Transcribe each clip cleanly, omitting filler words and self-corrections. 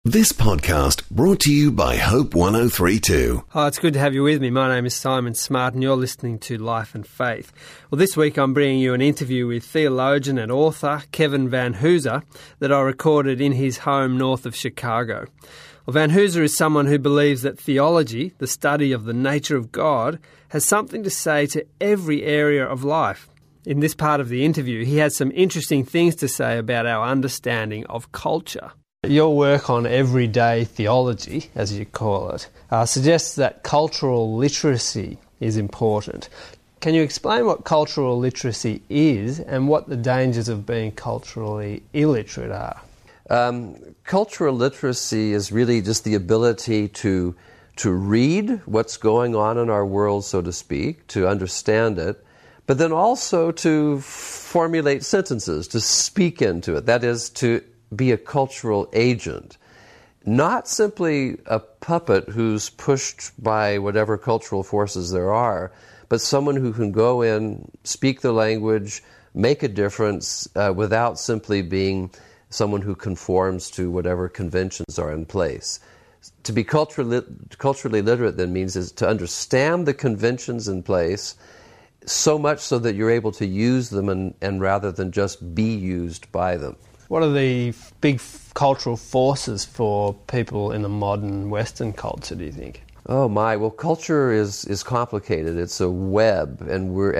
This podcast brought to you by Hope 1032. Hi, it's good to have you with me. My name is Simon Smart and you're listening to Life and Faith. Well, this week I'm bringing you an interview with theologian and author Kevin Vanhoozer that I recorded in his home north of Chicago. Well, Vanhoozer is someone who believes that theology, the study of the nature of God, has something to say to every area of life. In this part of the interview, he has some interesting things to say about our understanding of culture. Your work on everyday theology, as you call it, suggests that cultural literacy is important. Can you explain what cultural literacy is and what the dangers of being culturally illiterate are? Cultural literacy is really just the ability to read what's going on in our world, so to speak, to understand it, but then also to formulate sentences, to speak into it. That is, to be a cultural agent, not simply a puppet who's pushed by whatever cultural forces there are, but someone who can go in, speak the language, make a difference without simply being someone who conforms to whatever conventions are in place. To be culturally literate then means is to understand the conventions in place so much so that you're able to use them and rather than just be used by them. What are the big cultural forces for people in the modern Western culture, do you think? Oh my! Well, culture is complicated. It's a web, and we're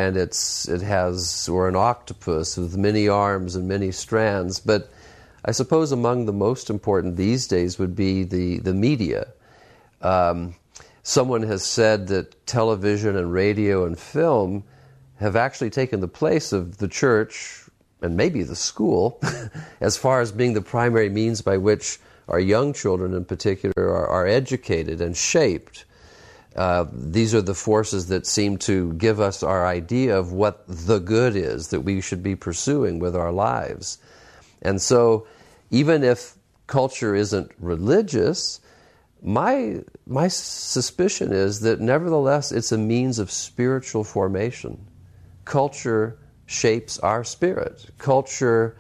an octopus with many arms and many strands. But I suppose among the most important these days would be the media. Someone has said that television and radio and film have actually taken the place of the church and maybe the school, as far as being the primary means by which our young children in particular are educated and shaped. These are the forces that seem to give us our idea of what the good is that we should be pursuing with our lives. And so, even if culture isn't religious, my suspicion is that nevertheless it's a means of spiritual formation. Culture shapes our spirit. Culture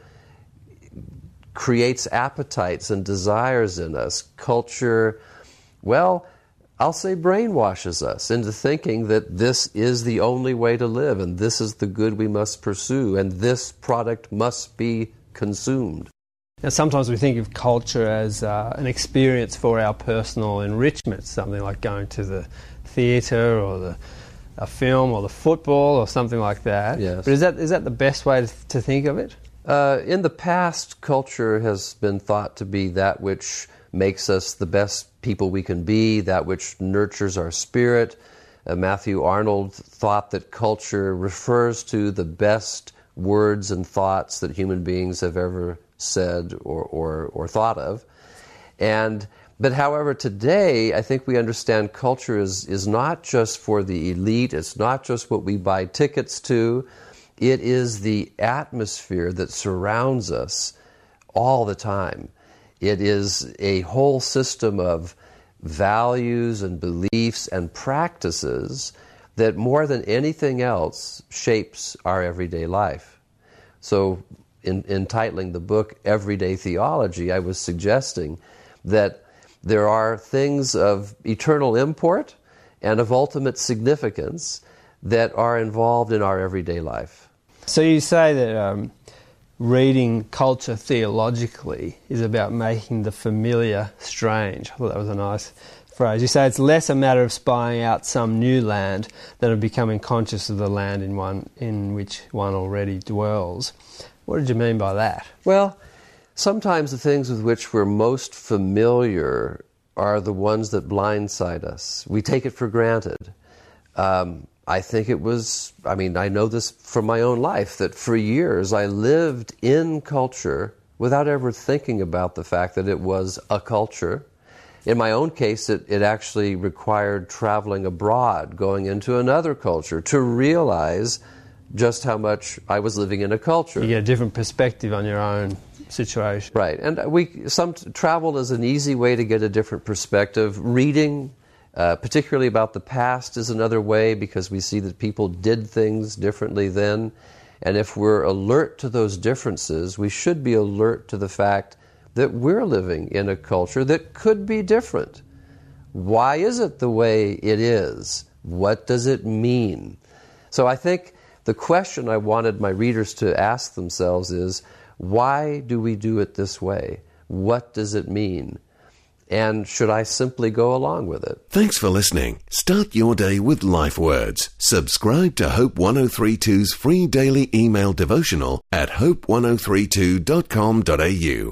creates appetites and desires in us. Culture, well, I'll say brainwashes us into thinking that this is the only way to live and this is the good we must pursue and this product must be consumed. Now, sometimes we think of culture as an experience for our personal enrichment, something like going to the theatre or a film or the football or something like that. Yes. But is that the best way to think of it? In the past, culture has been thought to be that which makes us the best people we can be, that which nurtures our spirit. Matthew Arnold thought that culture refers to the best words and thoughts that human beings have ever said or thought of. But however, today, I think we understand culture is not just for the elite, it's not just what we buy tickets to, it is the atmosphere that surrounds us all the time. It is a whole system of values and beliefs and practices that more than anything else shapes our everyday life. So, in titling the book Everyday Theology, I was suggesting that there are things of eternal import and of ultimate significance that are involved in our everyday life. So you say that reading culture theologically is about making the familiar strange. I thought that was a nice phrase. You say it's less a matter of spying out some new land than of becoming conscious of the land in which one already dwells. What did you mean by that? Well, sometimes the things with which we're most familiar are the ones that blindside us. We take it for granted. I know this from my own life, that for years I lived in culture without ever thinking about the fact that it was a culture. In my own case, it actually required traveling abroad, going into another culture, to realize just how much I was living in a culture. You get a different perspective on your own situation. Right, and travel is an easy way to get a different perspective. Reading, particularly about the past, is another way because we see that people did things differently then. And if we're alert to those differences, we should be alert to the fact that we're living in a culture that could be different. Why is it the way it is? What does it mean? So I think the question I wanted my readers to ask themselves is, why do we do it this way? What does it mean? And should I simply go along with it? Thanks for listening. Start your day with Life Words. Subscribe to Hope 1032's free daily email devotional at hope1032.com.au.